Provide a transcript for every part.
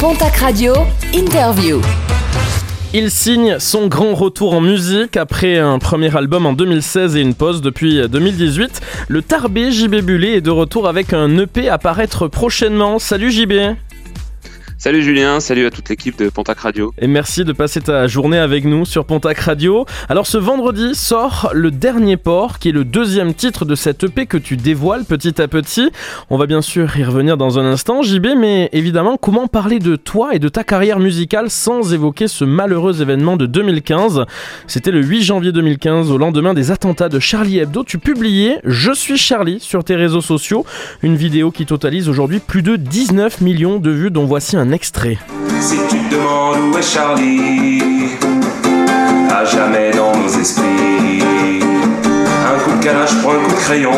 Pontac Radio, interview. Il signe son grand retour en musique après un premier album en 2016 et une pause depuis 2018. Le Tarbé JB Bullet est de retour avec un EP à paraître prochainement. Salut JB. Salut Julien, salut à toute l'équipe de Pontac Radio. Et merci de passer ta journée avec nous sur Pontac Radio. Alors ce vendredi sort Le Dernier Port, qui est le deuxième titre de cette EP que tu dévoiles petit à petit. On va bien sûr y revenir dans un instant, JB, mais évidemment, comment parler de toi et de ta carrière musicale sans évoquer ce malheureux événement de 2015 ? C'était le 8 janvier 2015, au lendemain des attentats de Charlie Hebdo. Tu publiais « Je suis Charlie » sur tes réseaux sociaux, une vidéo qui totalise aujourd'hui plus de 19 millions de vues, dont voici un extrait. Si tu te demandes où est Charlie, à jamais dans nos esprits, un coup de calache pour un coup de crayon,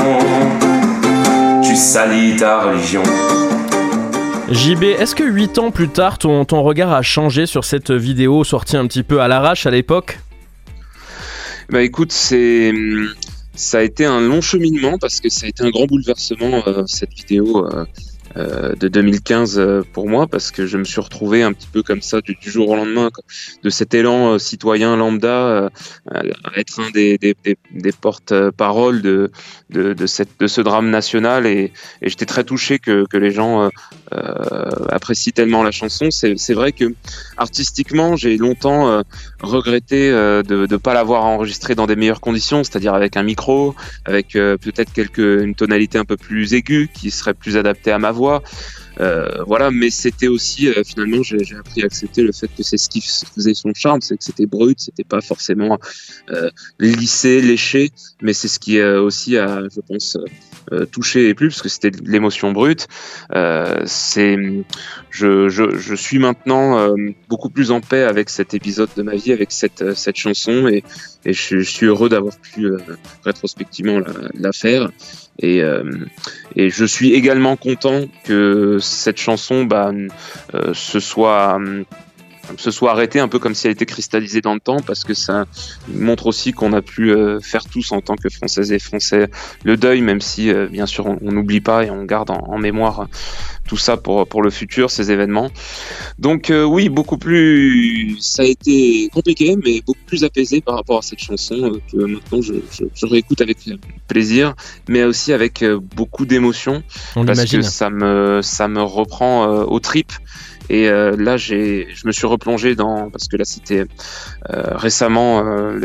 tu salis ta religion. JB, est-ce que 8 ans plus tard, ton regard a changé sur cette vidéo sortie un petit peu à l'arrache à l'époque ? Bah écoute, ça a été un long cheminement parce que ça a été un grand bouleversement, cette vidéo de 2015 pour moi, parce que je me suis retrouvé un petit peu comme ça du jour au lendemain, de cet élan citoyen lambda à être un des porte-paroles de ce drame national, et j'étais très touché que les gens apprécient tellement la chanson. C'est vrai que artistiquement j'ai longtemps regretté de ne pas l'avoir enregistrée dans des meilleures conditions, c'est-à-dire avec un micro, avec peut-être une tonalité un peu plus aiguë qui serait plus adaptée à ma voix. Voilà, mais c'était aussi finalement j'ai appris à accepter le fait que c'est ce qui faisait son charme, c'est que c'était brut, c'était pas forcément lissé, léché, mais c'est ce qui aussi a, je pense, touché et plu, parce que c'était de l'émotion brute. Je suis maintenant beaucoup plus en paix avec cet épisode de ma vie, avec cette chanson, et je suis heureux d'avoir pu rétrospectivement la faire. Et je suis également content que cette chanson se soit arrêtée un peu comme si elle était cristallisée dans le temps, parce que ça montre aussi qu'on a pu faire tous en tant que Françaises et Français le deuil, même si bien sûr on n'oublie pas et on garde en mémoire tout ça pour le futur, ces événements. Donc oui, ça a été compliqué, mais beaucoup plus apaisé par rapport à cette chanson, que maintenant je réécoute avec plaisir, mais aussi avec beaucoup d'émotion, parce que ça me reprend aux tripes. Et là, je me suis replongé parce que là, c'était récemment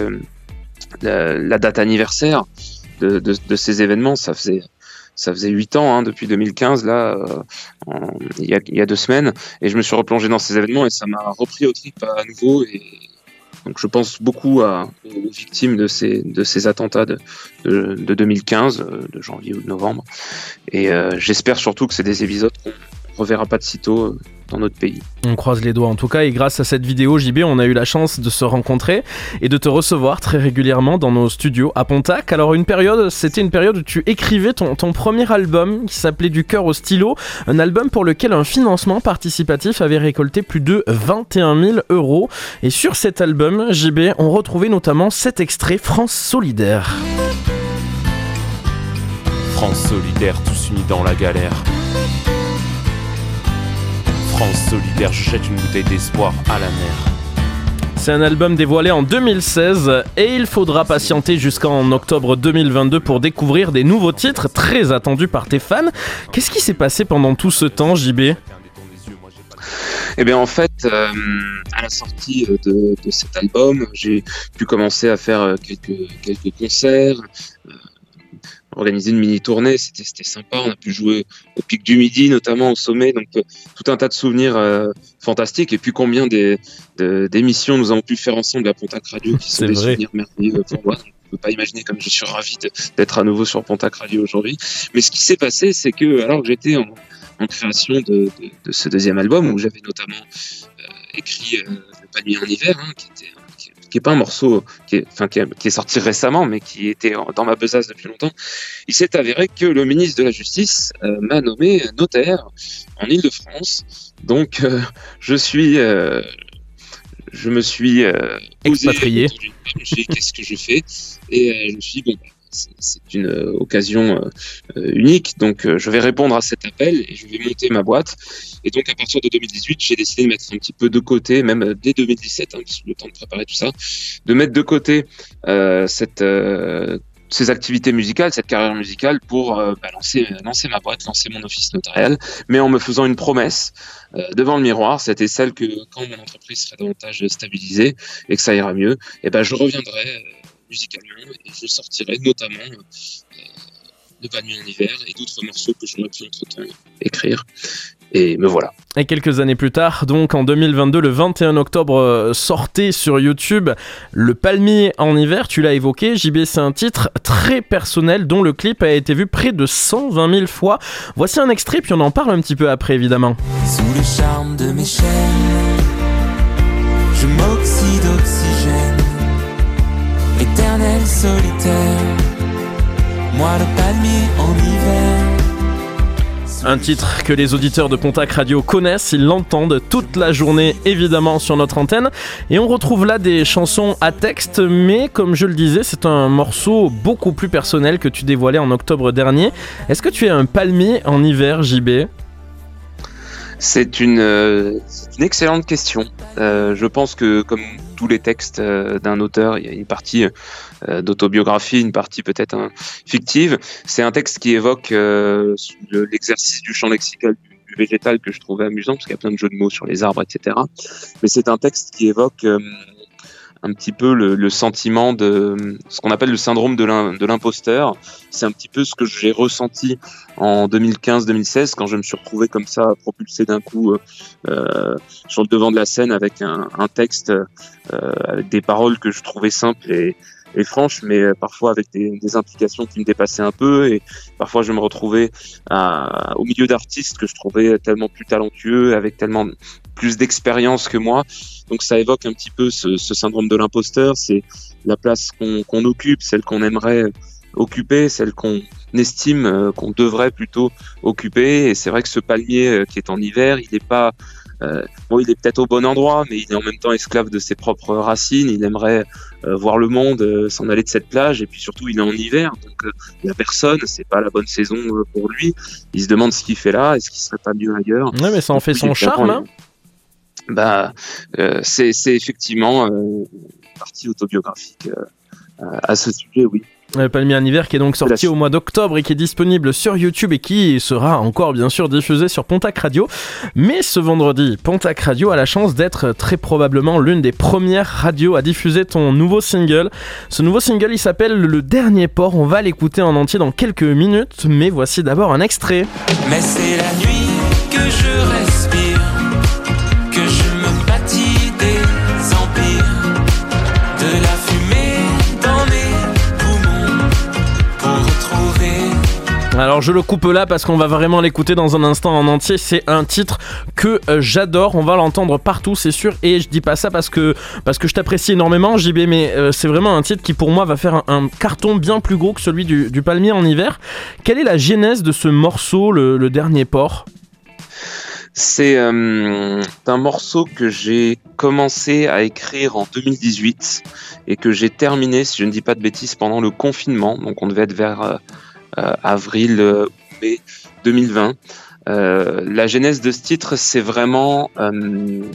la date anniversaire de ces événements. Ça faisait 8 ans, depuis 2015, là, il y a 2 semaines. Et je me suis replongé dans ces événements et ça m'a repris aux tripes à nouveau. Et donc, je pense beaucoup aux victimes de ces attentats de 2015, de janvier ou de novembre. Et j'espère surtout que c'est des épisodes qu'on reverra pas de sitôt dans notre pays. On croise les doigts en tout cas, et grâce à cette vidéo, JB, on a eu la chance de se rencontrer et de te recevoir très régulièrement dans nos studios à Pontac. Alors c'était une période où tu écrivais ton premier album qui s'appelait Du cœur au stylo, un album pour lequel un financement participatif avait récolté plus de 21 000 €. Et sur cet album, JB, on retrouvait notamment cet extrait France solidaire. France solidaire, tous unis dans la galère. France solidaire, je jette une bouteille d'espoir à la mer. C'est un album dévoilé en 2016 et il faudra patienter jusqu'en octobre 2022 pour découvrir des nouveaux titres très attendus par tes fans. Qu'est-ce qui s'est passé pendant tout ce temps, JB ? Eh bien en fait, à la sortie de cet album, j'ai pu commencer à faire quelques concerts, organiser une mini-tournée, c'était sympa, on a pu jouer au Pic du Midi, notamment au Sommet, donc tout un tas de souvenirs fantastiques, et puis combien d'émissions nous avons pu faire ensemble à Pontac Radio, qui sont des souvenirs merveilleux pour moi. Donc, je ne peux pas imaginer comme je suis ravi d'être à nouveau sur Pontac Radio aujourd'hui. Mais ce qui s'est passé, c'est que alors que j'étais en création de ce deuxième album, où j'avais notamment écrit Le Palmier en hiver, qui est pas un morceau qui est sorti récemment, mais qui était dans ma besace depuis longtemps. Il s'est avéré que le ministre de la Justice m'a nommé notaire en Île-de-France. Donc je me suis expatrié. posé, qu'est-ce que je fais ? Et je me suis dit c'est une occasion unique. Donc, je vais répondre à cet appel et je vais monter ma boîte. Et donc, à partir de 2018, j'ai décidé de mettre un petit peu de côté, même dès 2017, le temps de préparer tout ça, de mettre de côté ces activités musicales, cette carrière musicale pour lancer ma boîte, lancer mon office notarial, mais en me faisant une promesse devant le miroir. C'était celle que quand mon entreprise sera davantage stabilisée et que ça ira mieux, je reviendrai musicalement et je sortirai notamment Le Palmier en hiver et d'autres morceaux que j'aurais pu entre-temps écrire. Et me voilà. Et quelques années plus tard, donc en 2022, le 21 octobre, sortait sur YouTube Le Palmier en hiver. Tu l'as évoqué, JB, c'est un titre très personnel dont le clip a été vu près de 120 000 fois. Voici un extrait, puis on en parle un petit peu après, évidemment. Sous le charme de mes chaînes, je m'oxyde d'oxygène, éternel solitaire, moi le palmier en hiver. Un titre que les auditeurs de Pontac Radio connaissent, ils l'entendent toute la journée évidemment sur notre antenne. Et on retrouve là des chansons à texte, mais comme je le disais, c'est un morceau beaucoup plus personnel que tu dévoilais en octobre dernier. Est-ce que tu es un palmier en hiver, JB ? C'est une excellente question. Je pense que comme tous les textes d'un auteur, il y a une partie d'autobiographie, une partie peut-être fictive. C'est un texte qui évoque l'exercice du champ lexical du végétal que je trouvais amusant, parce qu'il y a plein de jeux de mots sur les arbres, etc. Mais c'est un texte qui évoque un petit peu le sentiment de ce qu'on appelle le syndrome de l'imposteur. C'est un petit peu ce que j'ai ressenti en 2015-2016 quand je me suis retrouvé comme ça propulsé d'un coup sur le devant de la scène avec un texte avec des paroles que je trouvais simples et franches, mais parfois avec des implications qui me dépassaient un peu, et parfois je me retrouvais au milieu d'artistes que je trouvais tellement plus talentueux, avec tellement plus d'expérience que moi. Donc ça évoque un petit peu ce syndrome de l'imposteur. C'est la place qu'on occupe, celle qu'on aimerait occuper, celle qu'on estime qu'on devrait plutôt occuper. Et c'est vrai que ce palmier qui est en hiver, il n'est pas il est peut-être au bon endroit, mais il est en même temps esclave de ses propres racines. Il aimerait voir le monde, s'en aller de cette plage, et puis surtout il est en hiver, donc il n'y a personne, c'est pas la bonne saison pour lui. Il se demande ce qu'il fait là, est-ce qu'il serait pas mieux ailleurs. Ouais, mais ça en fait son charme, hein. C'est effectivement une partie autobiographique à ce sujet, oui. Le Palmier en hiver qui est donc sorti au mois d'octobre et qui est disponible sur YouTube et qui sera encore bien sûr diffusé sur Pontac Radio. Mais ce vendredi, Pontac Radio a la chance d'être très probablement l'une des premières radios à diffuser ton nouveau single. Ce nouveau single, il s'appelle Le Dernier Port. On va l'écouter en entier dans quelques minutes, mais voici d'abord un extrait. Mais c'est la nuit que je respire, que je me bâtis des empires, de la fumée dans mes poumons pour retrouver. Alors je le coupe là parce qu'on va vraiment l'écouter dans un instant en entier. C'est un titre que j'adore, on va l'entendre partout c'est sûr, et je dis pas ça parce que je t'apprécie énormément JB, mais c'est vraiment un titre qui pour moi va faire un carton bien plus gros que celui du Palmier en hiver. Quelle est la genèse de ce morceau, le Dernier Port ? C'est un morceau que j'ai commencé à écrire en 2018 et que j'ai terminé, si je ne dis pas de bêtises, pendant le confinement. Donc on devait être vers avril, mai 2020. La genèse de ce titre, c'est vraiment une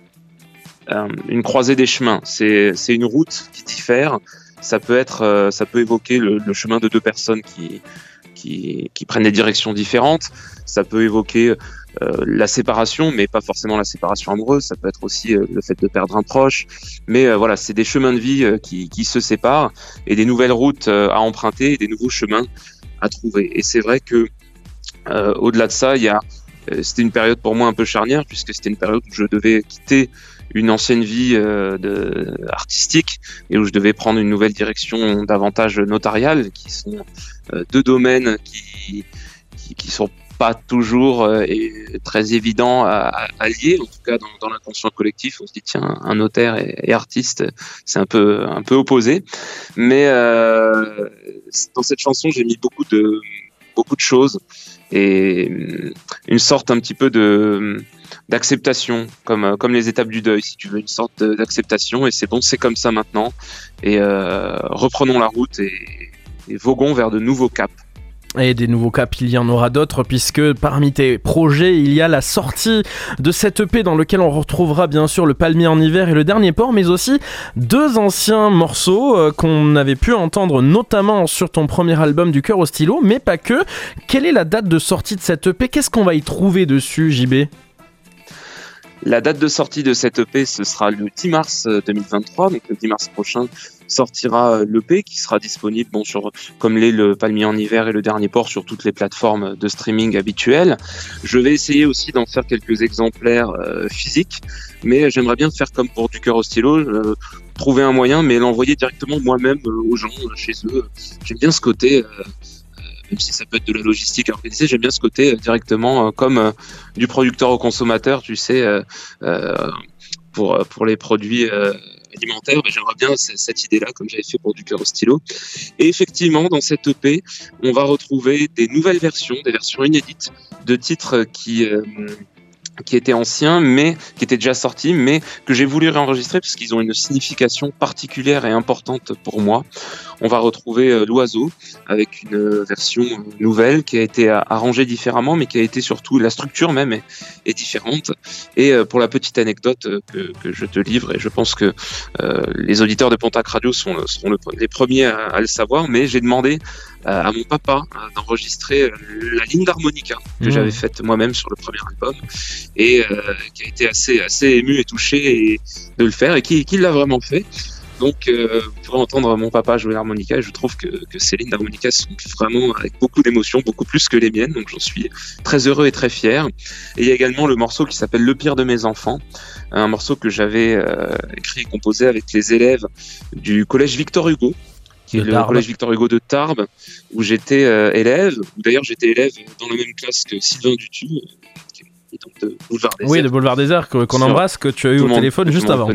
croisée des chemins. C'est une route qui diffère. Ça peut évoquer le chemin de deux personnes qui prennent des directions différentes. Ça peut évoquer la séparation, mais pas forcément la séparation amoureuse. Ça peut être aussi le fait de perdre un proche. Mais voilà, c'est des chemins de vie qui se séparent et des nouvelles routes à emprunter et des nouveaux chemins à trouver. Et c'est vrai que au-delà de ça, c'était une période pour moi un peu charnière, puisque c'était une période où je devais quitter une ancienne vie artistique et où je devais prendre une nouvelle direction davantage notariale, qui sont deux domaines qui sont pas toujours très évidents à lier, en tout cas dans l'inconscient collectif. On se dit tiens, un notaire et artiste, c'est un peu opposé, mais dans cette chanson j'ai mis beaucoup de choses et une sorte un petit peu d'acceptation, comme les étapes du deuil, si tu veux, une sorte d'acceptation, et c'est bon, c'est comme ça maintenant, et reprenons la route voguons vers de nouveaux caps. Et des nouveaux caps, il y en aura d'autres, puisque parmi tes projets, il y a la sortie de cette EP dans lequel on retrouvera bien sûr le Palmier en hiver et le Dernier port, mais aussi 2 anciens morceaux qu'on avait pu entendre notamment sur ton premier album Du cœur au stylo, mais pas que. Quelle est la date de sortie de cette EP ? Qu'est-ce qu'on va y trouver dessus, JB ? La date de sortie de cette EP, ce sera le 10 mars 2023, donc le 10 mars prochain sortira l'EP qui sera disponible comme l'est le Palmier en hiver et le Dernier port sur toutes les plateformes de streaming habituelles. Je vais essayer aussi d'en faire quelques exemplaires physiques, mais j'aimerais bien faire comme pour Du cœur au stylo, trouver un moyen, mais l'envoyer directement moi-même aux gens chez eux. J'aime bien ce côté... même si ça peut être de la logistique organisée, j'aime bien ce côté directement comme du producteur au consommateur, tu sais, pour les produits alimentaires. J'aimerais bien cette idée-là, comme j'avais fait pour Du cœur au stylo. Et effectivement, dans cette EP, on va retrouver des nouvelles versions, des versions inédites de titres qui étaient anciens, mais qui étaient déjà sortis, mais que j'ai voulu réenregistrer parce qu'ils ont une signification particulière et importante pour moi. On va retrouver L'Oiseau avec une version nouvelle qui a été arrangée différemment, mais qui a été surtout, la structure même est différente. Et pour la petite anecdote que je te livre, et je pense que les auditeurs de Pontac Radio seront les premiers à le savoir, mais j'ai demandé à mon papa d'enregistrer la ligne d'harmonica que j'avais faite moi-même sur le premier album, et qui a été assez ému et touché de le faire, et qui l'a vraiment fait. Donc vous pourrez entendre mon papa jouer l'harmonica, et je trouve que ces lignes d'harmonica sont vraiment avec beaucoup d'émotion, beaucoup plus que les miennes, donc j'en suis très heureux et très fier. Et il y a également le morceau qui s'appelle Le pire de mes enfants, un morceau que j'avais écrit et composé avec les élèves du collège Victor Hugo, qui est le collège Victor Hugo de Tarbes, où j'étais élève, où d'ailleurs j'étais élève dans la même classe que Sylvain Dutu, qui est donc de Boulevard des Arts. Oui, de Boulevard des Arts, qu'on embrasse, que tu as eu au téléphone juste avant.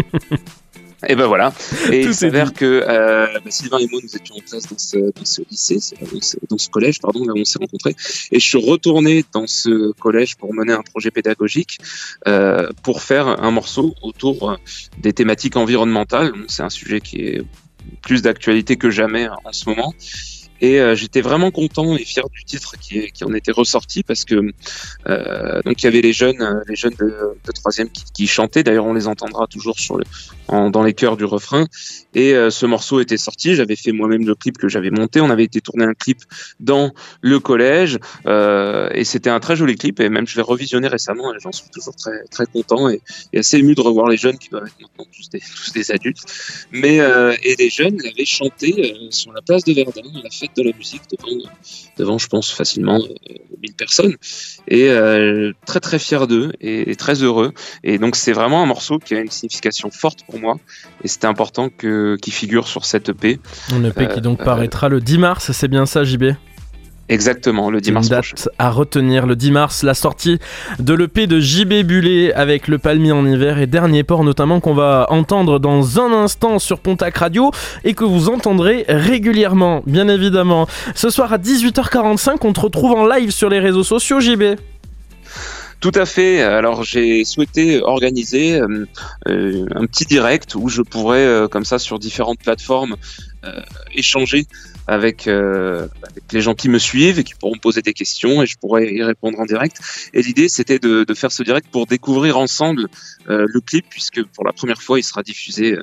Et ben voilà. Et il s'avère que Sylvain et moi, nous étions en classe dans ce lycée, dans ce collège, là où on s'est rencontrés. Et je suis retourné dans ce collège pour mener un projet pédagogique, pour faire un morceau autour des thématiques environnementales. C'est un sujet qui est plus d'actualité que jamais en ce moment. Et j'étais vraiment content et fier du titre qui en était ressorti, parce que donc il y avait les jeunes de troisième qui chantaient. D'ailleurs, on les entendra toujours dans les chœurs du refrain. Et ce morceau était sorti. J'avais fait moi-même le clip que j'avais monté. On avait été tourner un clip dans le collège, et c'était un très joli clip. Et même je l'ai revisionné récemment, et j'en suis toujours très très content et assez ému de revoir les jeunes qui doivent être maintenant tous des adultes. Mais et les jeunes l'avaient chanté sur la place de Verdun, à la fête de la musique, devant je pense facilement 1000 personnes, et très très fier d'eux et très heureux. Et donc c'est vraiment un morceau qui a une signification forte pour moi, et c'était important qu'il figure sur cette EP. Une EP qui donc paraîtra le 10 mars, c'est bien ça, JB ? Exactement, le 10 mars prochain. Une date à retenir, le 10 mars, la sortie de l'EP de JB Bullet avec le Palmier en hiver et Dernier port notamment, qu'on va entendre dans un instant sur Pontac Radio et que vous entendrez régulièrement, bien évidemment. Ce soir à 18h45, on te retrouve en live sur les réseaux sociaux, JB. Tout à fait. Alors j'ai souhaité organiser un petit direct où je pourrais, comme ça, sur différentes plateformes, échanger avec les gens qui me suivent et qui pourront me poser des questions, et je pourrais y répondre en direct. Et l'idée, c'était de faire ce direct pour découvrir ensemble le clip, puisque pour la première fois, il sera diffusé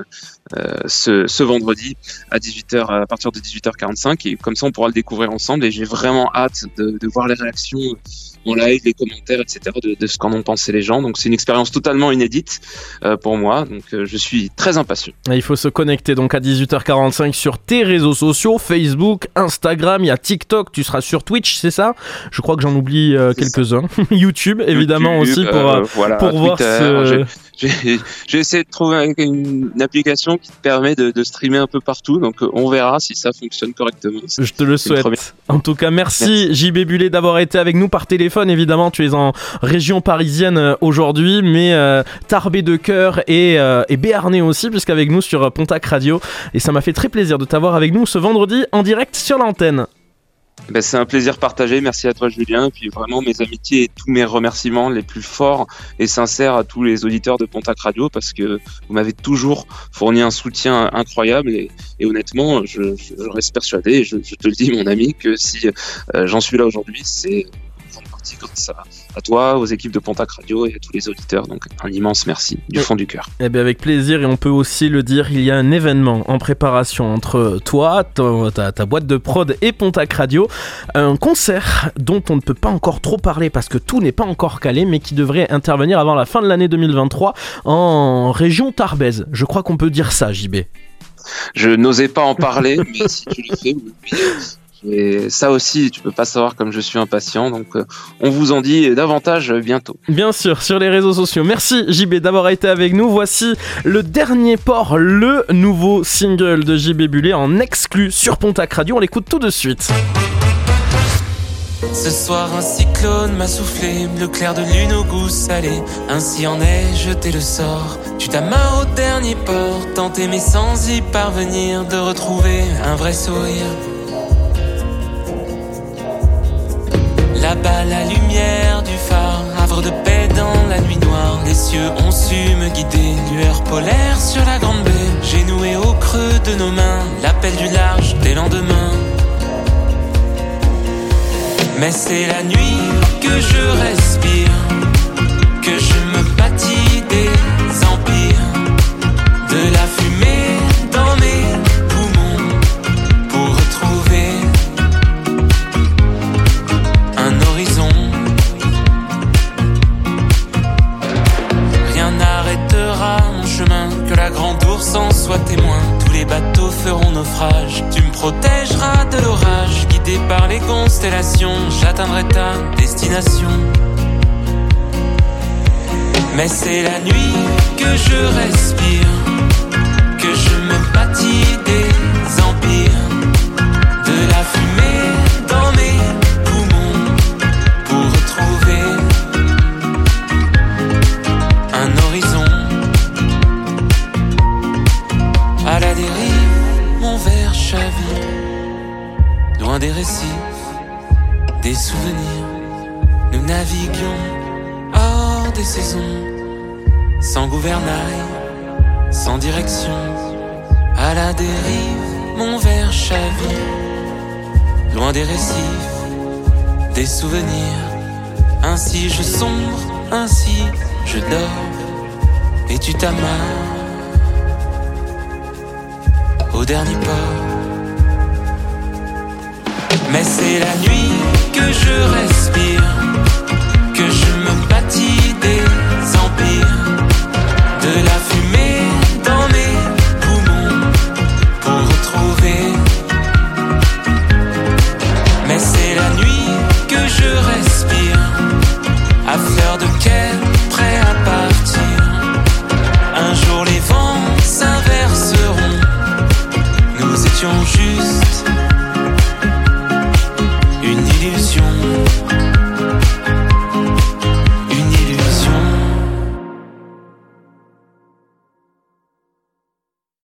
ce vendredi à partir de 18h45, et comme ça, on pourra le découvrir ensemble. Et j'ai vraiment hâte de voir les réactions en live, les commentaires, etc., de ce qu'en ont pensé les gens. Donc c'est une expérience totalement inédite pour moi, donc je suis très impatient. Et il faut se connecter donc à 18h45 sur tes réseaux sociaux, Facebook, Instagram, il y a TikTok, tu seras sur Twitch, c'est ça ? Je crois que j'en oublie quelques-uns. YouTube, évidemment, aussi, pour voir ce... J'ai essayé de trouver une application qui te permet de streamer un peu partout, donc on verra si ça fonctionne correctement. Je te le souhaite. En tout cas, merci JB Bullet d'avoir été avec nous par téléphone. Évidemment, tu es en région parisienne aujourd'hui, mais Tarbé de cœur et béarnais aussi, puisqu'avec nous sur Pontac Radio. Et ça m'a fait très plaisir de t'avoir avec nous ce vendredi en direct sur l'antenne. C'est un plaisir partagé, merci à toi Julien, et puis vraiment mes amitiés et tous mes remerciements les plus forts et sincères à tous les auditeurs de Pontac Radio, parce que vous m'avez toujours fourni un soutien incroyable et honnêtement je reste persuadé, et je te le dis mon ami, que si j'en suis là aujourd'hui, c'est en grande partie grâce à toi, aux équipes de Pontac Radio et à tous les auditeurs, donc un immense merci du fond du cœur. Eh bien avec plaisir, et on peut aussi le dire, il y a un événement en préparation entre toi, ta boîte de prod et Pontac Radio, un concert dont on ne peut pas encore trop parler parce que tout n'est pas encore calé, mais qui devrait intervenir avant la fin de l'année 2023 en région Tarbes. Je crois qu'on peut dire ça, JB. Je n'osais pas en parler, mais si tu le fais, oui. Et ça aussi, tu peux pas savoir comme je suis impatient, donc on vous en dit davantage bientôt. Bien sûr, sur les réseaux sociaux. Merci JB d'avoir été avec nous. Voici Le Dernier Port, le nouveau single de JB Bullet en exclu sur Pontac Radio. On l'écoute tout de suite. Ce soir un cyclone m'a soufflé, le clair de lune au goût salé. Ainsi en est jeté le sort. Tu t'amarres au dernier port, tant aimer sans y parvenir, de retrouver un vrai sourire. Là-bas la lumière du phare, havre de paix dans la nuit noire. Les cieux ont su me guider, lueur polaire sur la grande baie. J'ai noué au creux de nos mains l'appel du large des lendemains. Mais c'est la nuit que je respire, que je me bâtis des empires, de la fumée dans mes poumons, pour retrouver un horizon. Rien n'arrêtera mon chemin, que la grande ours en soit témoin. Tous les bateaux feront naufrage, tu me protégeras de l'orage. Guidé par les constellations, j'atteindrai ta destination. Mais c'est la nuit que je respire, que je me bâtis des empires, de la fumée dans mes poumons, pour retrouver un horizon. À la dérive, mon verre chavire, loin des récifs, des souvenirs. Nous naviguions hors des saisons, sans gouvernail, sans direction. À la dérive, mon verre chavire, loin des récifs, des souvenirs. Ainsi je sombre, ainsi je dors, et tu t'amarres au dernier port. Mais c'est la nuit que je respire, que je